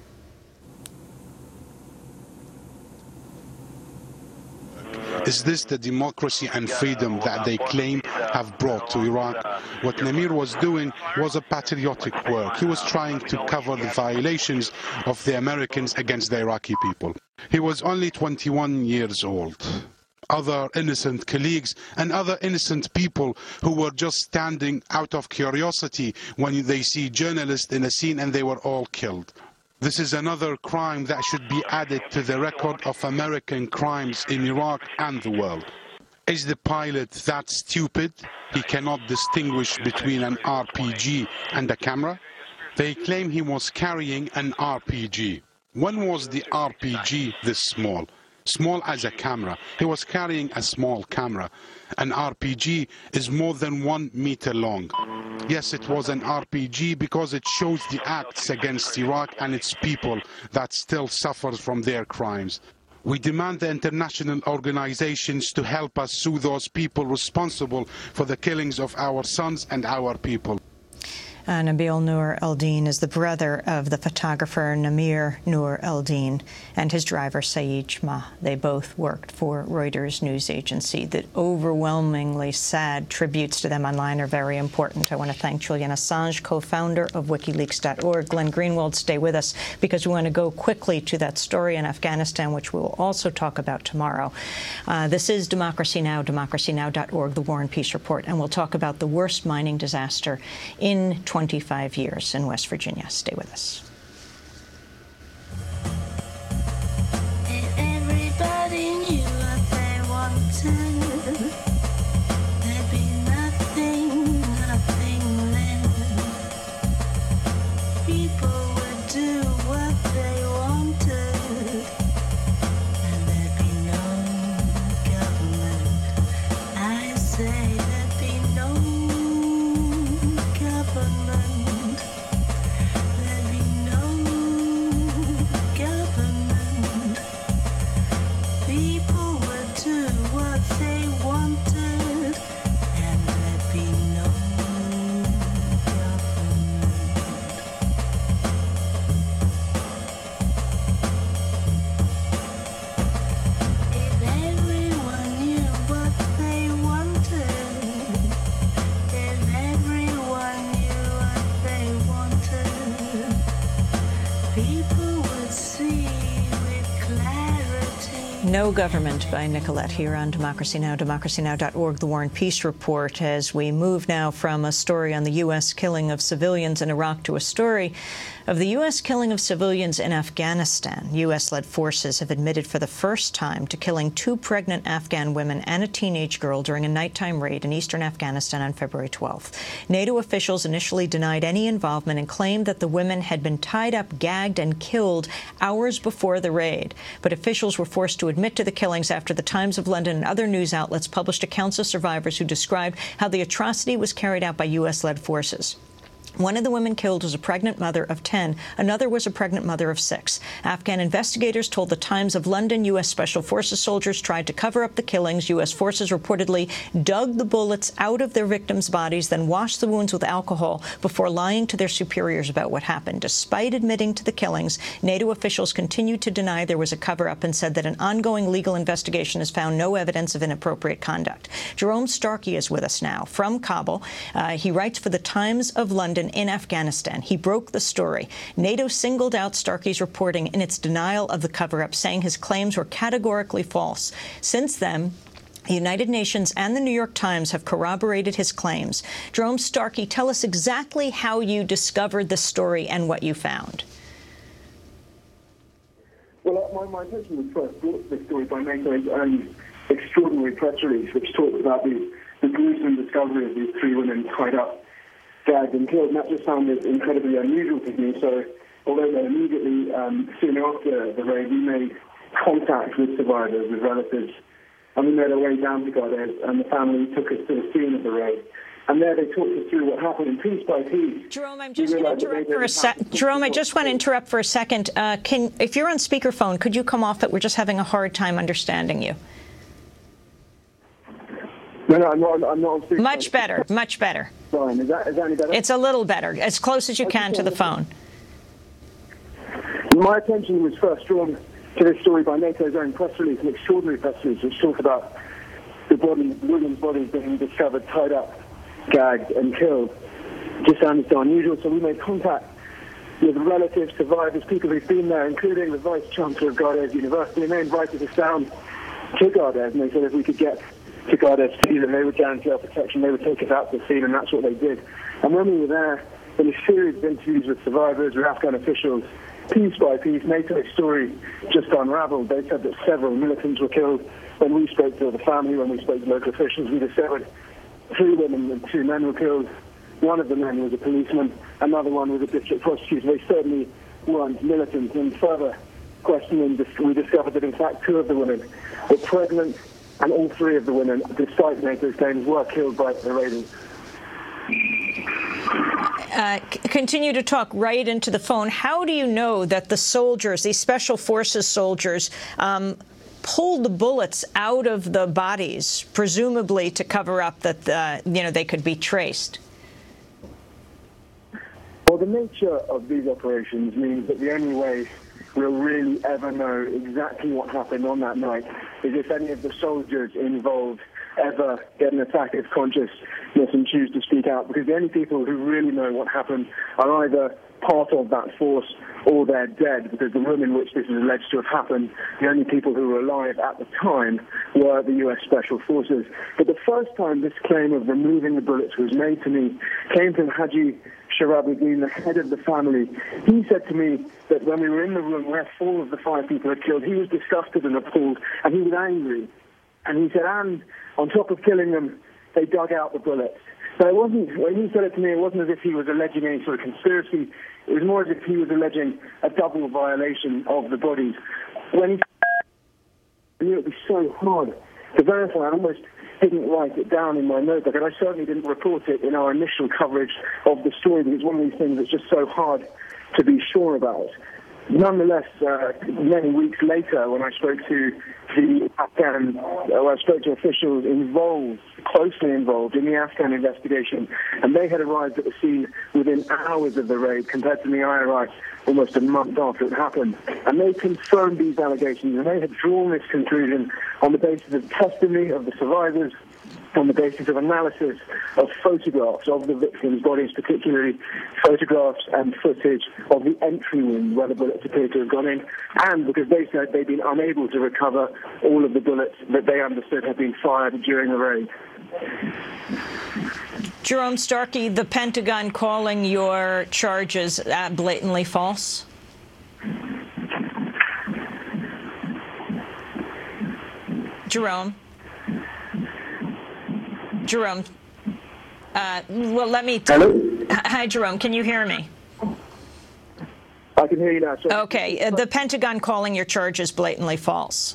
Is this the democracy and freedom that they claim have brought to Iraq? What Namir was doing was a patriotic work. He was trying to cover the violations of the Americans against the Iraqi people. He was only twenty-one years old. Other innocent colleagues and other innocent people who were just standing out of curiosity when they see journalists in a scene, and they were all killed. This is another crime that should be added to the record of American crimes in Iraq and the world. Is the pilot that stupid? He cannot distinguish between an R P G and a camera? They claim he was carrying an R P G. When was the R P G this small? Small as a camera. He was carrying a small camera. An R P G is more than one meter long. Yes, it was an R P G because it shows the acts against Iraq and its people that still suffers from their crimes. We demand the international organizations to help us sue those people responsible for the killings of our sons and our people. Uh, Nabil Nour el-Din is the brother of the photographer Namir Nour el-Din and his driver Saeed Shmah. They both worked for Reuters news agency. The overwhelmingly sad tributes to them online are very important. I want to thank Julian Assange, co-founder of WikiLeaks dot org. Glenn Greenwald, stay with us because we want to go quickly to that story in Afghanistan, which we will also talk about tomorrow. Uh, this is Democracy Now!, democracy now dot org, the War and Peace Report, and we'll talk about the worst mining disaster in twenty twenty-five years in West Virginia. Stay with us. Everybody knew what they wanted. There'd be nothing, nothing left. People would do what they wanted, and there'd be no government. I say there'd be no government. There'd be no government. People would do what they wanted, and there'd be no If everyone knew what they wanted, if everyone knew what they wanted, people would see with clarity. No Government by Nicolette here on Democracy Now!, democracy now dot org, The War and Peace Report, as we move now from a story on the U S killing of civilians in Iraq to a story of the U S killing of civilians in Afghanistan. U S-led forces have admitted for the first time to killing two pregnant Afghan women and a teenage girl during a nighttime raid in eastern Afghanistan on February twelfth. NATO officials initially denied any involvement and claimed that the women had been tied up, gagged, and killed hours before the raid. But officials were forced to admit to the killings after the Times of London and other news outlets published accounts of survivors who described how the atrocity was carried out by U S-led forces. One of the women killed was a pregnant mother of ten. Another was a pregnant mother of six. Afghan investigators told the Times of London U S Special Forces soldiers tried to cover up the killings. U S forces reportedly dug the bullets out of their victims' bodies, then washed the wounds with alcohol before lying to their superiors about what happened. Despite admitting to the killings, NATO officials continued to deny there was a cover-up and said that an ongoing legal investigation has found no evidence of inappropriate conduct. Jerome Starkey is with us now from Kabul. Uh, he writes for the Times of London in Afghanistan. He broke the story. NATO singled out Starkey's reporting in its denial of the cover-up, saying his claims were categorically false. Since then, the United Nations and the New York Times have corroborated his claims. Jerome Starkey, tell us exactly how you discovered the story and what you found. Well, my, my intention was first brought this story by NATO's own extraordinary press release, which talks about the, the gruesome discovery of these three women tied up, gagged and killed, and that just sounded incredibly unusual to me. So, although then immediately, um, soon after the raid, we made contact with survivors, with relatives, and we made our way down to Gardez, and the family took us to the scene of the raid. And there they talked us through what happened, and piece by piece. Jerome, I'm just going to interrupt for a sec. Jerome, I just want to interrupt for a second. Uh, can, if you're on speakerphone, could you come off it? We're just having a hard time understanding you. No, no, I'm not. I'm not on speakerphone. Much better. Much better. Fine. Is that, is that any better? It's a little better. As close as you can to the phone. My attention was first drawn to this story by NATO's own press release, an extraordinary press release, which talked about the body, women's bodies being discovered, tied up, gagged, and killed. It just sounded so unusual. So we made contact with relatives, survivors, people who've been there, including the Vice Chancellor of Gardez University, and they invited us down to Gardez, and they said if we could get to Gardez to see them, they would guarantee our protection, they would take us out to the scene, and that's what they did. And when we were there, in a series of interviews with survivors, with Afghan officials, piece by piece, NATO's story just unraveled. They said that several militants were killed. When we spoke to the family, when we spoke to local officials, we discovered three women and two men were killed. One of the men was a policeman, another one was a district prosecutor. They certainly weren't militants. And further questioning, we discovered that in fact two of the women were pregnant, and all three of the women, despite NATO's claims, were killed by the raiders. Uh, continue to talk right into the phone. How do you know that the soldiers, these special forces soldiers, um, pulled the bullets out of the bodies, presumably to cover up that uh, you know they could be traced? Well, the nature of these operations means that the only way we'll really ever know exactly what happened on that night is if any of the soldiers involved ever get an attack of consciousness and choose to speak out, because the only people who really know what happened are either part of that force or they're dead, because the room in which this is alleged to have happened, the only people who were alive at the time were the U S Special Forces. But the first time this claim of removing the bullets was made to me came from Haji Sharabuddin, the head of the family. He said to me that when we were in the room where four of the five people had killed, he was disgusted and appalled, and he was angry. And he said, and on top of killing them, they dug out the bullets. So it wasn't, when he said it to me, it wasn't as if he was alleging any sort of conspiracy. It was more as if he was alleging a double violation of the bodies. When he I knew it would be so hard to verify, I almost didn't write it down in my notebook, and I certainly didn't report it in our initial coverage of the story, because it's one of these things that's just so hard to be sure about. Nonetheless, uh, many weeks later, when I spoke to the Afghan, uh, I spoke to officials involved, closely involved in the Afghan investigation, and they had arrived at the scene within hours of the raid, compared to me, I arrived almost a month after it happened. And they confirmed these allegations, and they had drawn this conclusion on the basis of testimony of the survivors, on the basis of analysis of photographs of the victims' bodies, particularly photographs and footage of the entry wound where the bullets appear to have gone in, and because they said they'd been unable to recover all of the bullets that they understood had been fired during the raid. Jerome Starkey, the Pentagon calling your charges uh, blatantly false? Jerome? Jerome, uh, well, let me... T- Hello? Hi, Jerome. Can you hear me? I can hear you now. Sorry. Okay. Uh, the Pentagon calling your charges blatantly false.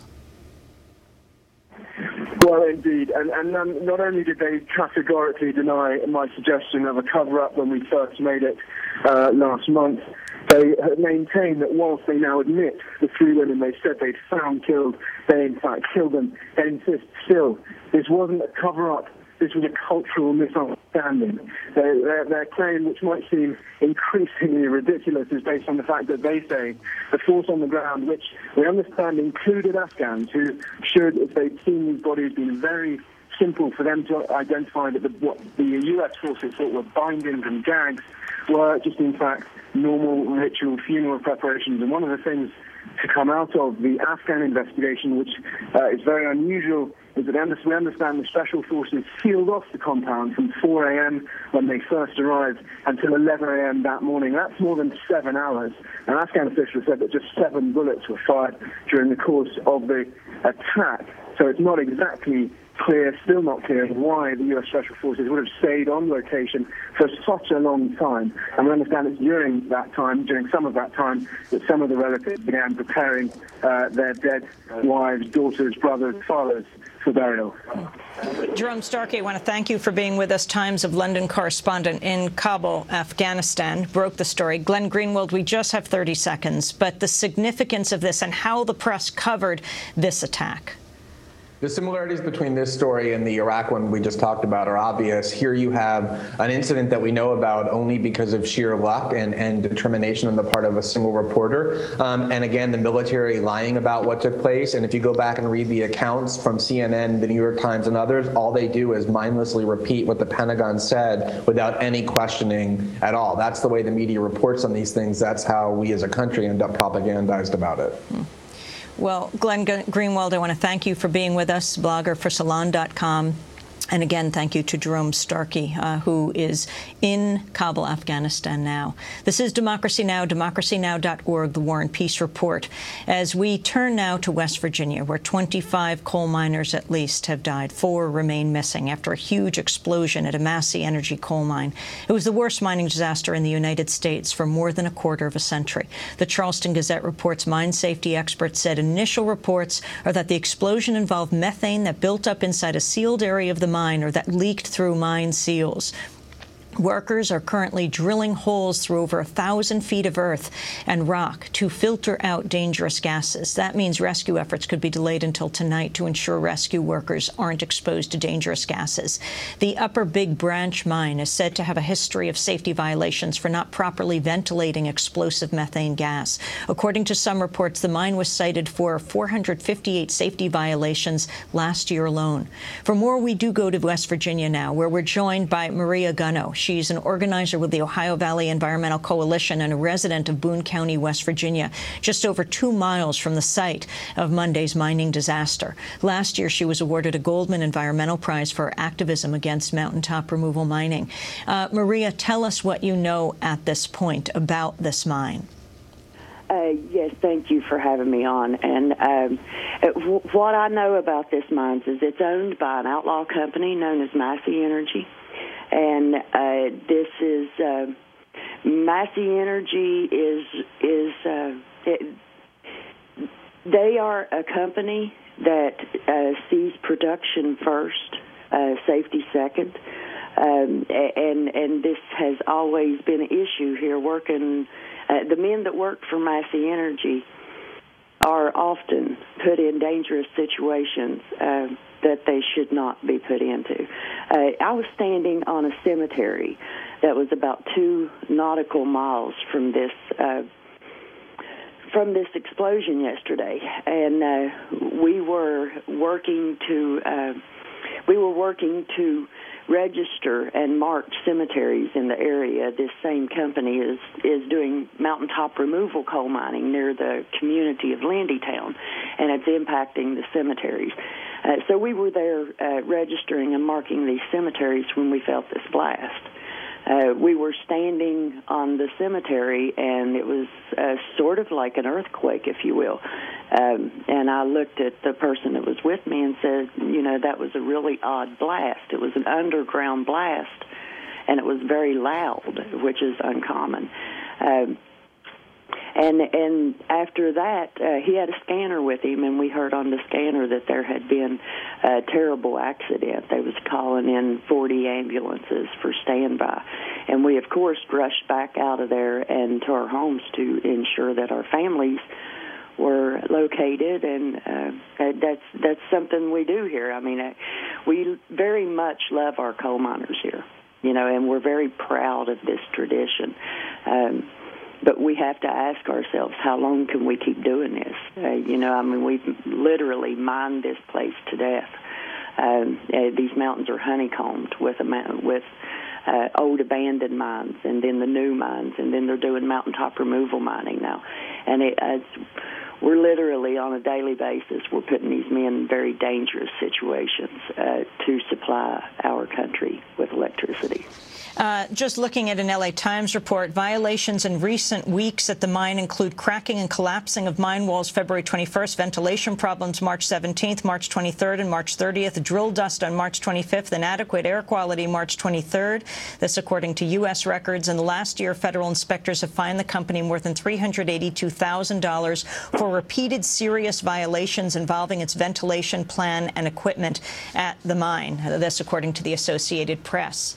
Well, indeed. And, and um, not only did they categorically deny my suggestion of a cover-up when we first made it uh, last month, they maintain that whilst they now admit the three women they said they'd found killed, they in fact killed them, they insist still this wasn't a cover-up. This was a cultural misunderstanding. Their, their, their claim, which might seem increasingly ridiculous, is based on the fact that they say the force on the ground, which we understand included Afghans, who should, if they'd seen these bodies, been very simple for them to identify that the, what the U S forces thought were bindings and gags were just, in fact, normal ritual funeral preparations. And one of the things to come out of the Afghan investigation, which uh, is very unusual, is that we understand the Special Forces sealed off the compound from four a.m. when they first arrived until eleven a.m. that morning. That's more than seven hours. And Afghan officials said that just seven bullets were fired during the course of the attack. So it's not exactly clear, still not clear, why the U S Special Forces would have stayed on location for such a long time. And we understand it's during that time, during some of that time, that some of the relatives began preparing uh, their dead wives, daughters, brothers, fathers for burial. Jerome Starkey, I want to thank you for being with us. Times of London correspondent in Kabul, Afghanistan, broke the story. Glenn Greenwald, we just have thirty seconds, but the significance of this and how the press covered this attack. The similarities between this story and the Iraq one we just talked about are obvious. Here you have an incident that we know about only because of sheer luck and, and determination on the part of a single reporter. Um, and again, the military lying about what took place. And if you go back and read the accounts from C N N, the New York Times, and others, all they do is mindlessly repeat what the Pentagon said without any questioning at all. That's the way the media reports on these things. That's how we as a country end up propagandized about it. Hmm. Well, Glenn Greenwald, I want to thank you for being with us, blogger for Salon dot com. And again, thank you to Jerome Starkey, uh, who is in Kabul, Afghanistan now. This is Democracy Now!, democracy now dot org, the War and Peace Report. As we turn now to West Virginia, where twenty-five coal miners at least have died. Four remain missing after a huge explosion at a Massey Energy coal mine. It was the worst mining disaster in the United States for more than a quarter of a century. The Charleston Gazette reports mine safety experts said initial reports are that the explosion involved methane that built up inside a sealed area of the mine or that leaked through mine seals. Workers are currently drilling holes through over a thousand feet of earth and rock to filter out dangerous gases. That means rescue efforts could be delayed until tonight to ensure rescue workers aren't exposed to dangerous gases. The Upper Big Branch mine is said to have a history of safety violations for not properly ventilating explosive methane gas. According to some reports, the mine was cited for four hundred fifty-eight safety violations last year alone. For more, we do go to West Virginia now, where we're joined by Maria Gunno. She's an organizer with the Ohio Valley Environmental Coalition and a resident of Boone County, West Virginia, just over two miles from the site of Monday's mining disaster. Last year, she was awarded a Goldman Environmental Prize for activism against mountaintop removal mining. Uh, Maria, tell us what you know at this point about this mine. Uh, yes, thank you for having me on. And um, w- what I know about this mine is it's owned by an outlaw company known as Massey Energy. And uh, this is uh, Massey Energy is is uh, it, they are a company that uh, sees production first, uh, safety second, um, and and this has always been an issue here. Working uh, the men that work for Massey Energy are often put in dangerous situations Uh, that they should not be put into. Uh, I was standing on a cemetery that was about two nautical miles from this uh, from this explosion yesterday, and uh, we were working to uh, we were working to register and mark cemeteries in the area. This same company is is doing mountaintop removal coal mining near the community of Lindytown, and it's impacting the cemeteries. Uh, so we were there uh, registering and marking these cemeteries when we felt this blast. Uh, we were standing on the cemetery, and it was uh, sort of like an earthquake, if you will. Um, and I looked at the person that was with me and said, you know, that was a really odd blast. It was an underground blast, and it was very loud, which is uncommon. Um, And and after that, uh, he had a scanner with him, and we heard on the scanner that there had been a terrible accident. They was calling in forty ambulances for standby. And we, of course, rushed back out of there and to our homes to ensure that our families were located, and uh, that's that's something we do here. I mean, uh, we very much love our coal miners here, you know, and we're very proud of this tradition. Um, But we have to ask ourselves, how long can we keep doing this? Uh, you know, I mean, we've literally mined this place to death. Um, uh, these mountains are honeycombed with a mountain, with uh, old abandoned mines, and then the new mines, and then they're doing mountaintop removal mining now. And it, uh, it's, we're literally, on a daily basis, we're putting these men in very dangerous situations uh, to supply our country with electricity. Uh, just looking at an L A Times report, violations in recent weeks at the mine include cracking and collapsing of mine walls February twenty-first, ventilation problems March seventeenth, March twenty-third, and March thirtieth, drill dust on March twenty-fifth, inadequate air quality March twenty-third. This according to U S records. And last year, federal inspectors have fined the company more than three hundred eighty-two thousand dollars for repeated serious violations involving its ventilation plan and equipment at the mine. This according to the Associated Press.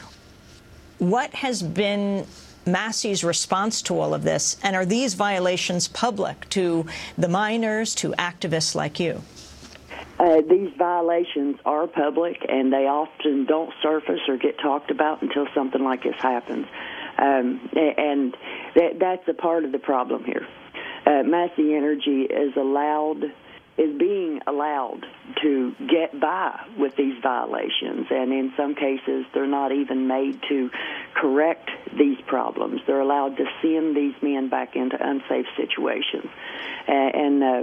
What has been Massey's response to all of this, and are these violations public to the miners, to activists like you? Uh, these violations are public, and they often don't surface or get talked about until something like this happens. Um, and that, that's a part of the problem here. Uh, Massey Energy is allowed is being allowed to get by with these violations, and in some cases they're not even made to correct these problems. They're allowed to send these men back into unsafe situations, and uh,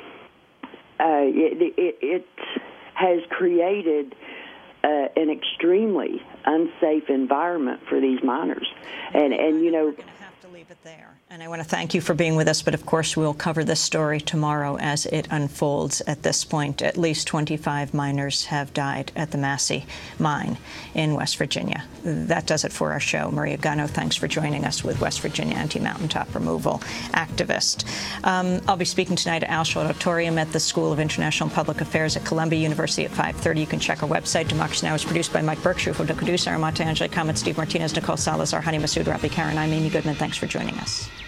uh, it, it, it has created uh, an extremely unsafe environment for these miners. And, and you know, we're going to have to leave it there. And I want to thank you for being with us, but of course we'll cover this story tomorrow as it unfolds. At this point, at least twenty-five miners have died at the Massey mine in West Virginia. That does it for our show. Maria Gunno, thanks for joining us, with West Virginia anti-mountaintop removal activist. Um, I'll be speaking tonight at Alschull Auditorium at the School of International and Public Affairs at Columbia University at five thirty. You can check our website. Democracy Now! Is produced by Mike Berkshire, for the producer, Amata Angelic, Comment, Steve Martinez, Nicole Salazar, Hani Masood, Rabbi Karen. I'm Amy Goodman. Thanks for joining us.